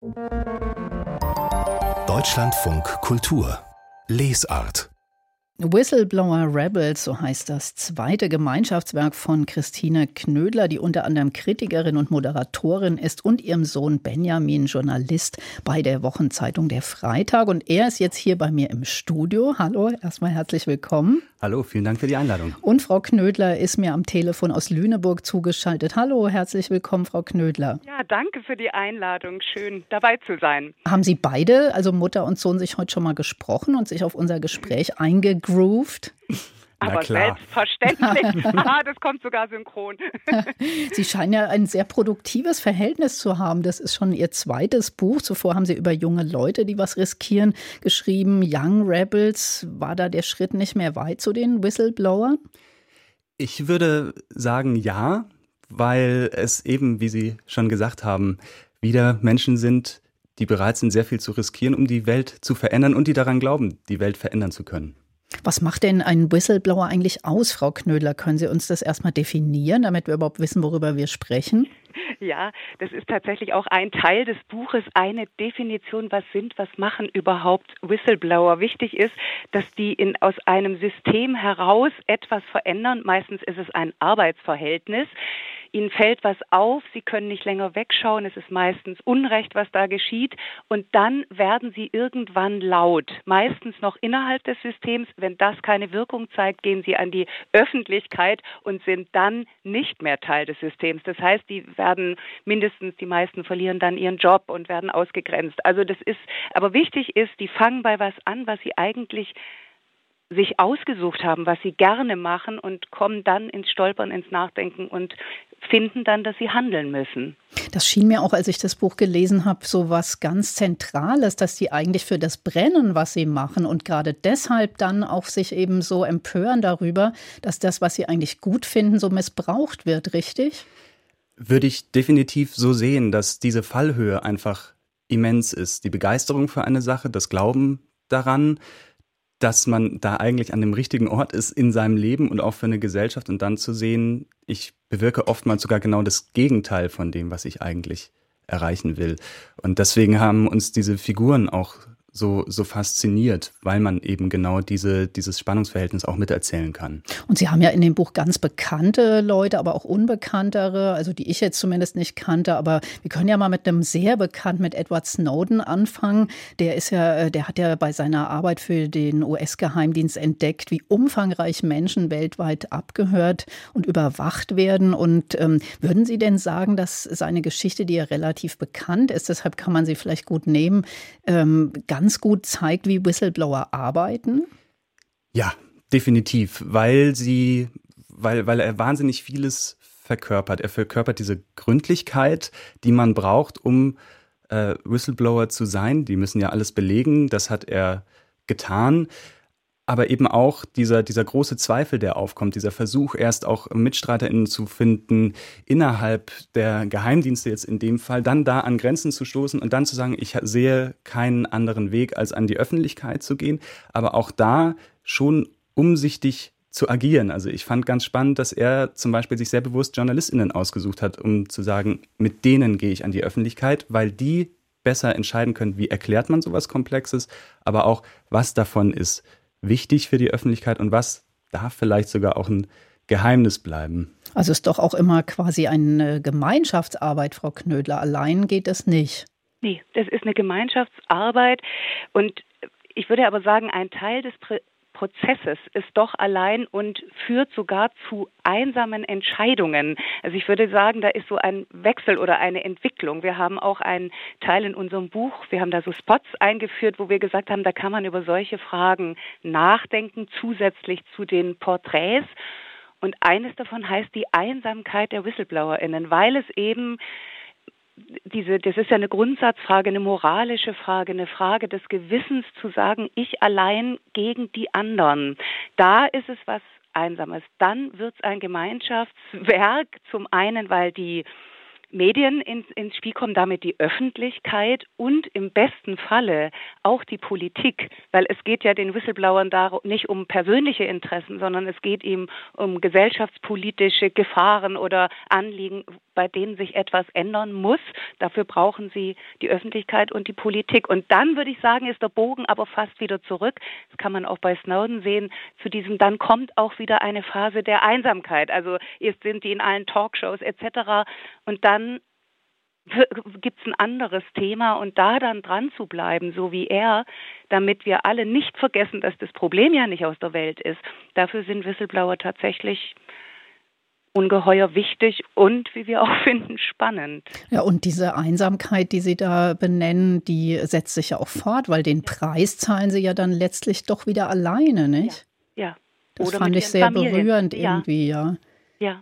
Deutschlandfunk Kultur Lesart. Whistleblower Rebels, so heißt das zweite Gemeinschaftswerk von Christine Knödler, die unter anderem Kritikerin und Moderatorin ist, und ihrem Sohn Benjamin, Journalist bei der Wochenzeitung Der Freitag. Und er ist jetzt hier bei mir im Studio. Hallo, erstmal herzlich willkommen. Hallo, vielen Dank für die Einladung. Und Frau Knödler ist mir am Telefon aus Lüneburg zugeschaltet. Hallo, herzlich willkommen, Frau Knödler. Ja, danke für die Einladung. Schön, dabei zu sein. Haben Sie beide, also Mutter und Sohn, sich heute schon mal gesprochen und sich auf unser Gespräch eingegroovt? Aber selbstverständlich. Das kommt sogar synchron. Sie scheinen ja ein sehr produktives Verhältnis zu haben. Das ist schon Ihr zweites Buch. Zuvor haben Sie über junge Leute, die was riskieren, geschrieben. Young Rebels. War da der Schritt nicht mehr weit zu den Whistleblowern? Ich würde sagen ja, weil es eben, wie Sie schon gesagt haben, wieder Menschen sind, die bereit sind, sehr viel zu riskieren, um die Welt zu verändern und die daran glauben, die Welt verändern zu können. Was macht denn ein Whistleblower eigentlich aus, Frau Knödler? Können Sie uns das erstmal definieren, damit wir überhaupt wissen, worüber wir sprechen? Ja, das ist tatsächlich auch ein Teil des Buches, eine Definition, was machen überhaupt Whistleblower. Wichtig ist, dass die aus einem System heraus etwas verändern. Meistens ist es ein Arbeitsverhältnis. Ihnen fällt was auf, Sie können nicht länger wegschauen, es ist meistens Unrecht, was da geschieht, und dann werden Sie irgendwann laut, meistens noch innerhalb des Systems. Wenn das keine Wirkung zeigt, gehen Sie an die Öffentlichkeit und sind dann nicht mehr Teil des Systems. Das heißt, die meisten verlieren dann ihren Job und werden ausgegrenzt. Aber wichtig ist, die fangen bei was an, was sie eigentlich sich ausgesucht haben, was sie gerne machen, und kommen dann ins Stolpern, ins Nachdenken und finden dann, dass sie handeln müssen. Das schien mir auch, als ich das Buch gelesen habe, so was ganz Zentrales, dass die eigentlich für das brennen, was sie machen, und gerade deshalb dann auch sich eben so empören darüber, dass das, was sie eigentlich gut finden, so missbraucht wird, richtig? Würde ich definitiv so sehen, dass diese Fallhöhe einfach immens ist. Die Begeisterung für eine Sache, das Glauben daran, dass man da eigentlich an dem richtigen Ort ist in seinem Leben und auch für eine Gesellschaft, und dann zu sehen, ich bewirke oftmals sogar genau das Gegenteil von dem, was ich eigentlich erreichen will. Und deswegen haben uns diese Figuren auch so fasziniert, weil man eben genau dieses Spannungsverhältnis auch miterzählen kann. Und Sie haben ja in dem Buch ganz bekannte Leute, aber auch unbekanntere, also die ich jetzt zumindest nicht kannte, aber wir können ja mal mit einem sehr bekannten, mit Edward Snowden anfangen. Der hat ja bei seiner Arbeit für den US-Geheimdienst entdeckt, wie umfangreich Menschen weltweit abgehört und überwacht werden. Und würden Sie denn sagen, dass seine Geschichte, die ja relativ bekannt ist, deshalb kann man sie vielleicht gut nehmen, ganz gut zeigt, wie Whistleblower arbeiten? Ja, definitiv, weil er wahnsinnig vieles verkörpert. Er verkörpert diese Gründlichkeit, die man braucht, um Whistleblower zu sein. Die müssen ja alles belegen, das hat er getan. Aber eben auch dieser große Zweifel, der aufkommt, dieser Versuch, erst auch MitstreiterInnen zu finden, innerhalb der Geheimdienste jetzt in dem Fall, dann da an Grenzen zu stoßen und dann zu sagen, ich sehe keinen anderen Weg, als an die Öffentlichkeit zu gehen, aber auch da schon umsichtig zu agieren. Also ich fand ganz spannend, dass er zum Beispiel sich sehr bewusst JournalistInnen ausgesucht hat, um zu sagen, mit denen gehe ich an die Öffentlichkeit, weil die besser entscheiden können, wie erklärt man sowas Komplexes, aber auch, was davon ist wichtig für die Öffentlichkeit und was darf vielleicht sogar auch ein Geheimnis bleiben. Also ist doch auch immer quasi eine Gemeinschaftsarbeit, Frau Knödler. Allein geht es nicht. Nee, das ist eine Gemeinschaftsarbeit, und ich würde aber sagen, ein Teil des Prozesses ist doch allein und führt sogar zu einsamen Entscheidungen. Also ich würde sagen, da ist so ein Wechsel oder eine Entwicklung. Wir haben auch einen Teil in unserem Buch, wir haben da so Spots eingeführt, wo wir gesagt haben, da kann man über solche Fragen nachdenken, zusätzlich zu den Porträts. Und eines davon heißt die Einsamkeit der WhistleblowerInnen, weil es eben das ist ja eine Grundsatzfrage, eine moralische Frage, eine Frage des Gewissens, zu sagen, ich allein gegen die anderen. Da ist es was Einsames. Dann wird es ein Gemeinschaftswerk, zum einen, weil die Medien ins Spiel kommen, damit die Öffentlichkeit und im besten Falle auch die Politik, weil es geht ja den Whistleblowern nicht um persönliche Interessen, sondern es geht ihm um gesellschaftspolitische Gefahren oder Anliegen, bei denen sich etwas ändern muss. Dafür brauchen sie die Öffentlichkeit und die Politik. Und dann würde ich sagen, ist der Bogen aber fast wieder zurück. Das kann man auch bei Snowden sehen. Zu diesem, dann kommt auch wieder eine Phase der Einsamkeit. Also erst sind die in allen Talkshows etc. Und dann gibt es ein anderes Thema und da dann dran zu bleiben, so wie er, damit wir alle nicht vergessen, dass das Problem ja nicht aus der Welt ist. Dafür sind Whistleblower tatsächlich ungeheuer wichtig und, wie wir auch finden, spannend. Ja, und diese Einsamkeit, die Sie da benennen, die setzt sich ja auch fort, weil den Preis zahlen Sie ja dann letztlich doch wieder alleine, nicht? Ja. Das Oder fand ich sehr berührend irgendwie, ja. Ja.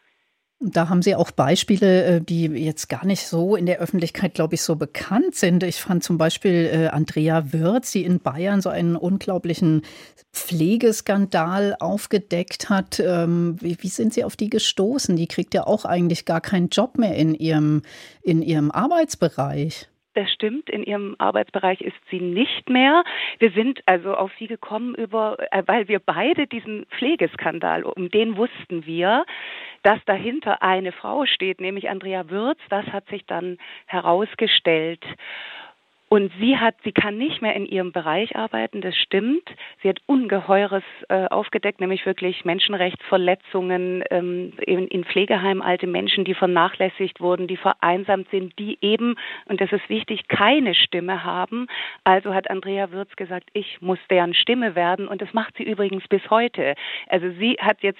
Da haben Sie auch Beispiele, die jetzt gar nicht so in der Öffentlichkeit, glaube ich, so bekannt sind. Ich fand zum Beispiel Andrea Wirz, die in Bayern so einen unglaublichen Pflegeskandal aufgedeckt hat. Wie sind Sie auf die gestoßen? Die kriegt ja auch eigentlich gar keinen Job mehr in ihrem Arbeitsbereich. Das stimmt, in ihrem Arbeitsbereich ist sie nicht mehr. Wir sind also auf sie gekommen weil wir beide diesen Pflegeskandal, um den wussten wir, dass dahinter eine Frau steht, nämlich Andrea Wirz. Das hat sich dann herausgestellt. Und sie kann nicht mehr in ihrem Bereich arbeiten, das stimmt. Sie hat Ungeheures aufgedeckt, nämlich wirklich Menschenrechtsverletzungen in Pflegeheimen, alte Menschen, die vernachlässigt wurden, die vereinsamt sind, die eben, und das ist wichtig, keine Stimme haben. Also hat Andrea Wirz gesagt, ich muss deren Stimme werden und das macht sie übrigens bis heute. Also sie hat jetzt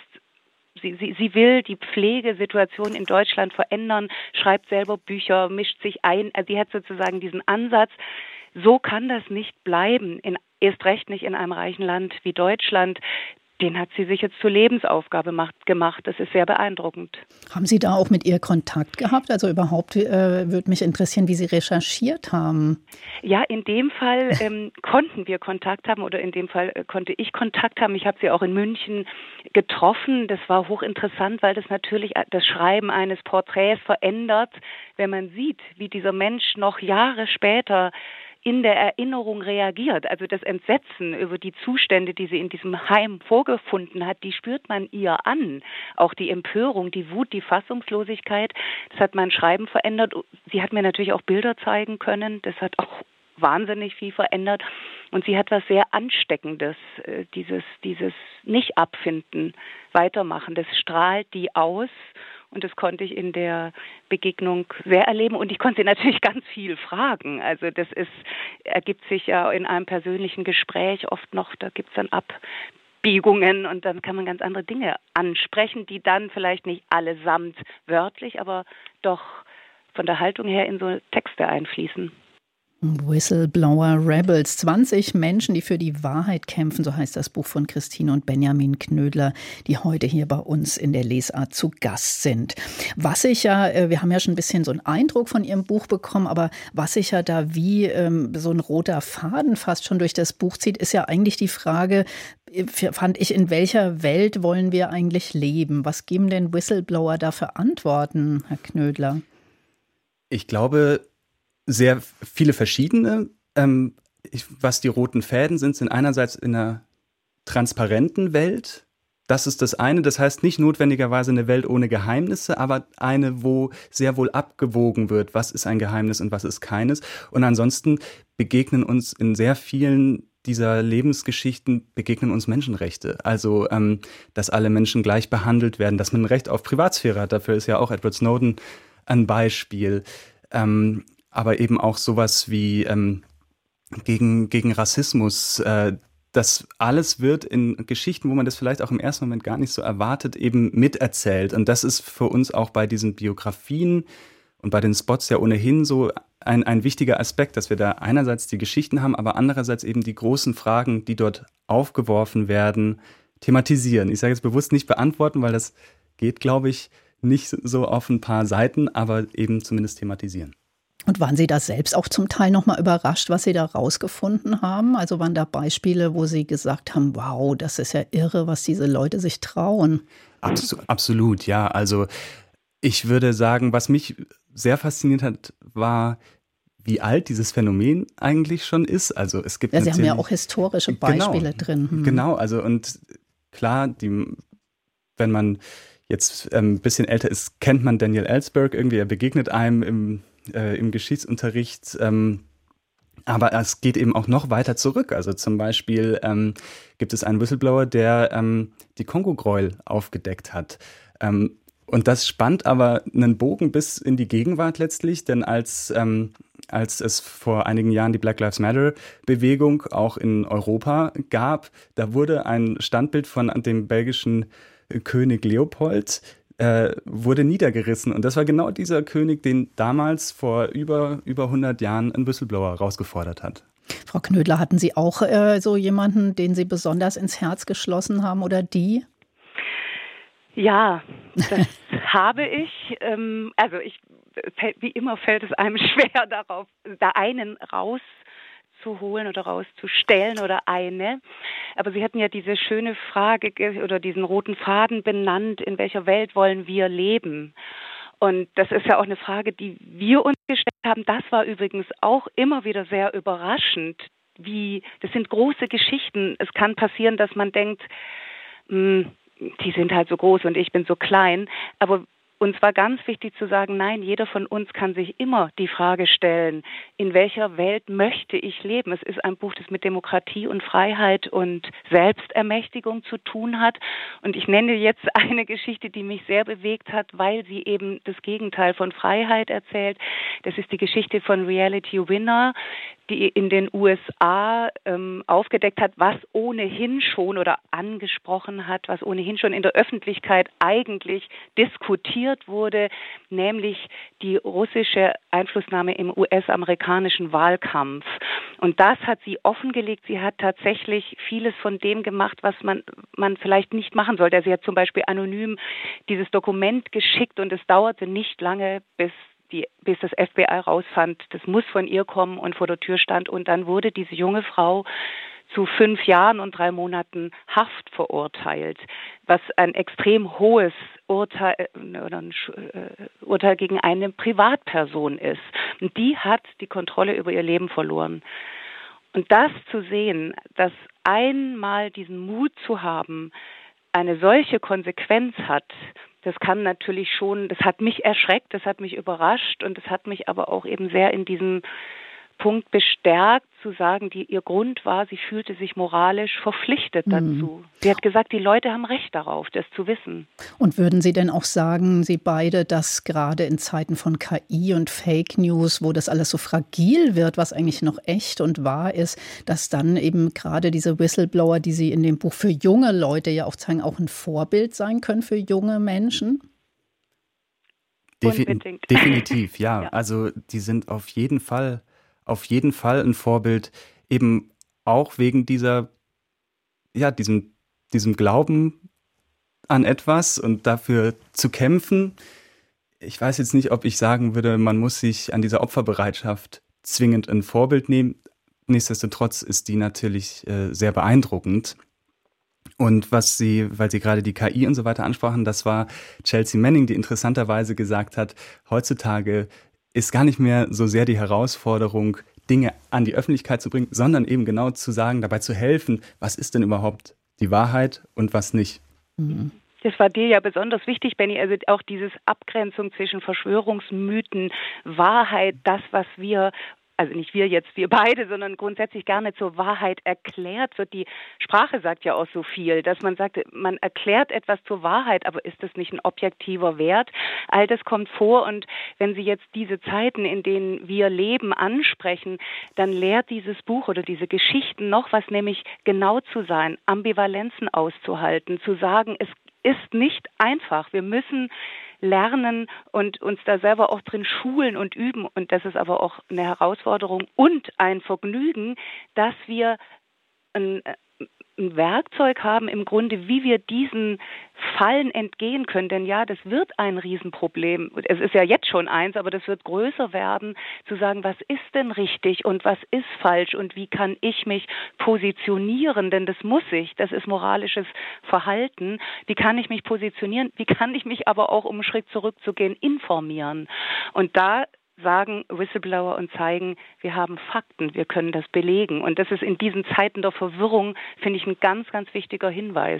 Sie will die Pflegesituation in Deutschland verändern, schreibt selber Bücher, mischt sich ein. Also sie hat sozusagen diesen Ansatz, so kann das nicht bleiben, erst recht nicht in einem reichen Land wie Deutschland. Den hat sie sich jetzt zur Lebensaufgabe gemacht. Das ist sehr beeindruckend. Haben Sie da auch mit ihr Kontakt gehabt? Also überhaupt würde mich interessieren, wie Sie recherchiert haben. Ja, in dem Fall konnten wir Kontakt haben oder in dem Fall konnte ich Kontakt haben. Ich habe sie auch in München getroffen. Das war hochinteressant, weil das natürlich das Schreiben eines Porträts verändert, wenn man sieht, wie dieser Mensch noch Jahre später in der Erinnerung reagiert. Also das Entsetzen über die Zustände, die sie in diesem Heim vorgefunden hat, die spürt man ihr an. Auch die Empörung, die Wut, die Fassungslosigkeit, das hat mein Schreiben verändert. Sie hat mir natürlich auch Bilder zeigen können. Das hat auch wahnsinnig viel verändert. Und sie hat was sehr Ansteckendes, dieses Nicht-Abfinden, Weitermachen. Das strahlt die aus. Und das konnte ich in der Begegnung sehr erleben. Und ich konnte sie natürlich ganz viel fragen. Also das ergibt sich ja in einem persönlichen Gespräch oft noch, da gibt es dann Abbiegungen und dann kann man ganz andere Dinge ansprechen, die dann vielleicht nicht allesamt wörtlich, aber doch von der Haltung her in so Texte einfließen. Whistleblower Rebels, 20 Menschen, die für die Wahrheit kämpfen, so heißt das Buch von Christine und Benjamin Knödler, die heute hier bei uns in der Lesart zu Gast sind. Was ich ja, wir haben ja schon ein bisschen so einen Eindruck von Ihrem Buch bekommen, aber was sich ja da wie so ein roter Faden fast schon durch das Buch zieht, ist ja eigentlich die Frage, fand ich, in welcher Welt wollen wir eigentlich leben? Was geben denn Whistleblower da für Antworten, Herr Knödler? Ich glaube, sehr viele verschiedene. Was die roten Fäden sind einerseits in einer transparenten Welt. Das ist das eine. Das heißt nicht notwendigerweise eine Welt ohne Geheimnisse, aber eine, wo sehr wohl abgewogen wird, was ist ein Geheimnis und was ist keines. Und ansonsten begegnen uns in sehr vielen dieser Lebensgeschichten begegnen uns Menschenrechte. Also, dass alle Menschen gleich behandelt werden, dass man ein Recht auf Privatsphäre hat. Dafür ist ja auch Edward Snowden ein Beispiel. Aber eben auch sowas wie gegen Rassismus. Das alles wird in Geschichten, wo man das vielleicht auch im ersten Moment gar nicht so erwartet, eben miterzählt. Und das ist für uns auch bei diesen Biografien und bei den Spots ja ohnehin so ein wichtiger Aspekt, dass wir da einerseits die Geschichten haben, aber andererseits eben die großen Fragen, die dort aufgeworfen werden, thematisieren. Ich sage jetzt bewusst nicht beantworten, weil das geht, glaube ich, nicht so auf ein paar Seiten, aber eben zumindest thematisieren. Und waren Sie da selbst auch zum Teil nochmal überrascht, was Sie da rausgefunden haben? Also waren da Beispiele, wo Sie gesagt haben, wow, das ist ja irre, was diese Leute sich trauen? Absolut, ja. Also ich würde sagen, was mich sehr fasziniert hat, war, wie alt dieses Phänomen eigentlich schon ist. Also es gibt Sie haben ja auch historische Beispiele drin. Genau, also und klar, wenn man jetzt ein bisschen älter ist, kennt man Daniel Ellsberg irgendwie. Er begegnet einem im Geschichtsunterricht. Aber es geht eben auch noch weiter zurück. Also zum Beispiel gibt es einen Whistleblower, der die Kongo-Gräuel aufgedeckt hat. Und das spannt aber einen Bogen bis in die Gegenwart letztlich, denn als es vor einigen Jahren die Black Lives Matter-Bewegung auch in Europa gab, da wurde ein Standbild von dem belgischen König Leopold wurde niedergerissen. Und das war genau dieser König, den damals vor über 100 Jahren ein Whistleblower rausgefordert hat. Frau Knödler, hatten Sie auch so jemanden, den Sie besonders ins Herz geschlossen haben oder die? Ja, das habe ich. Wie immer fällt es einem schwer, da einen rauszuholen oder rauszustellen oder eine. Aber Sie hatten ja diese schöne Frage oder diesen roten Faden benannt, in welcher Welt wollen wir leben? Und das ist ja auch eine Frage, die wir uns gestellt haben. Das war übrigens auch immer wieder sehr überraschend. Das sind große Geschichten. Es kann passieren, dass man denkt, die sind halt so groß und ich bin so klein. Aber uns war ganz wichtig zu sagen, nein, jeder von uns kann sich immer die Frage stellen, in welcher Welt möchte ich leben? Es ist ein Buch, das mit Demokratie und Freiheit und Selbstermächtigung zu tun hat. Und ich nenne jetzt eine Geschichte, die mich sehr bewegt hat, weil sie eben das Gegenteil von Freiheit erzählt. Das ist die Geschichte von Reality Winner, die in den USA aufgedeckt hat, was ohnehin schon oder angesprochen hat, was ohnehin schon in der Öffentlichkeit eigentlich diskutiert wurde, nämlich die russische Einflussnahme im US-amerikanischen Wahlkampf. Und das hat sie offengelegt. Sie hat tatsächlich vieles von dem gemacht, was man vielleicht nicht machen sollte. Sie hat zum Beispiel anonym dieses Dokument geschickt und es dauerte nicht lange, bis das FBI rausfand, das muss von ihr kommen und vor der Tür stand. Und dann wurde diese junge Frau zu 5 Jahren und 3 Monaten Haft verurteilt, was ein extrem hohes Urteil gegen eine Privatperson ist. Und die hat die Kontrolle über ihr Leben verloren. Und das zu sehen, dass einmal diesen Mut zu haben, eine solche Konsequenz hat, das hat mich erschreckt, das hat mich überrascht und das hat mich aber auch eben sehr in diesem Punkt bestärkt, zu sagen, ihr Grund war, sie fühlte sich moralisch verpflichtet dazu. Sie hat gesagt, die Leute haben Recht darauf, das zu wissen. Und würden Sie denn auch sagen, Sie beide, dass gerade in Zeiten von KI und Fake News, wo das alles so fragil wird, was eigentlich noch echt und wahr ist, dass dann eben gerade diese Whistleblower, die Sie in dem Buch für junge Leute ja aufzeigen, auch ein Vorbild sein können für junge Menschen? Definitiv, ja. Ja. Also die sind auf jeden Fall ein Vorbild, eben auch wegen diesem Glauben an etwas und dafür zu kämpfen. Ich weiß jetzt nicht, ob ich sagen würde, man muss sich an dieser Opferbereitschaft zwingend ein Vorbild nehmen. Nichtsdestotrotz ist die natürlich sehr beeindruckend. Und weil Sie gerade die KI und so weiter ansprachen, das war Chelsea Manning, die interessanterweise gesagt hat, heutzutage ist gar nicht mehr so sehr die Herausforderung, Dinge an die Öffentlichkeit zu bringen, sondern eben genau zu sagen, dabei zu helfen, was ist denn überhaupt die Wahrheit und was nicht. Das war dir ja besonders wichtig, Benny, also auch diese Abgrenzung zwischen Verschwörungsmythen, Wahrheit, das, was wir, also nicht wir jetzt, wir beide, sondern grundsätzlich gerne zur Wahrheit erklärt wird. Die Sprache sagt ja auch so viel, dass man sagt, man erklärt etwas zur Wahrheit, aber ist das nicht ein objektiver Wert? All das kommt vor und wenn Sie jetzt diese Zeiten, in denen wir leben, ansprechen, dann lehrt dieses Buch oder diese Geschichten noch was, nämlich genau zu sein, Ambivalenzen auszuhalten, zu sagen, es ist nicht einfach. Wir müssen lernen und uns da selber auch drin schulen und üben. Und das ist aber auch eine Herausforderung und ein Vergnügen, dass wir ein Werkzeug haben im Grunde, wie wir diesen Fallen entgehen können. Denn ja, das wird ein Riesenproblem. Es ist ja jetzt schon eins, aber das wird größer werden, zu sagen, was ist denn richtig und was ist falsch und wie kann ich mich positionieren? Denn das muss ich, das ist moralisches Verhalten. Wie kann ich mich positionieren? Wie kann ich mich aber auch, um einen Schritt zurückzugehen, informieren? Und da sagen Whistleblower und zeigen, wir haben Fakten, wir können das belegen. Und das ist in diesen Zeiten der Verwirrung, finde ich, ein ganz, ganz wichtiger Hinweis.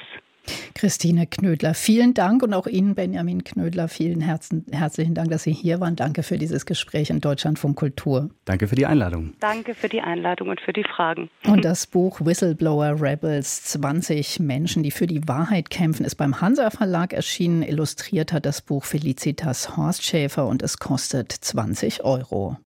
Christine Knödler, vielen Dank und auch Ihnen, Benjamin Knödler, vielen herzlichen Dank, dass Sie hier waren. Danke für dieses Gespräch in Deutschlandfunk Kultur. Danke für die Einladung. Danke für die Einladung und für die Fragen. Und das Buch Whistleblower Rebels, 20 Menschen, die für die Wahrheit kämpfen, ist beim Hansa Verlag erschienen. Illustriert hat das Buch Felicitas Horstschäfer und es kostet 20 €.